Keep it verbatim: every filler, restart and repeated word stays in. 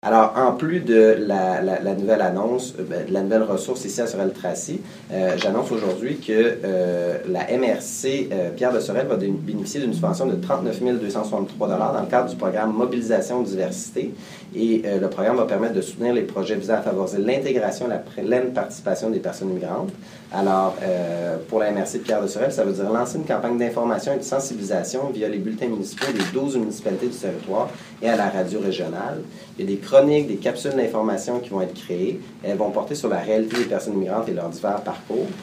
Alors, en plus de la, la, la nouvelle annonce, euh, de la nouvelle ressource ici à Sorel-Tracy, euh, j'annonce aujourd'hui que euh, la M R C euh, Pierre de Sorel va bénéficier d'une subvention de trente-neuf mille deux cent soixante-trois dollars dans le cadre du programme Mobilisation Diversité. Et euh, le programme va permettre de soutenir les projets visant à favoriser l'intégration et la pleine participation des personnes migrantes. Alors, euh, pour la M R C Pierre de Sorel, ça veut dire lancer une campagne d'information et de sensibilisation via les bulletins municipaux des douze municipalités du territoire et à la radio régionale. Il y a des chroniques, des capsules d'information qui vont être créées. Elles vont porter sur la réalité des personnes migrantes et leurs divers parcours.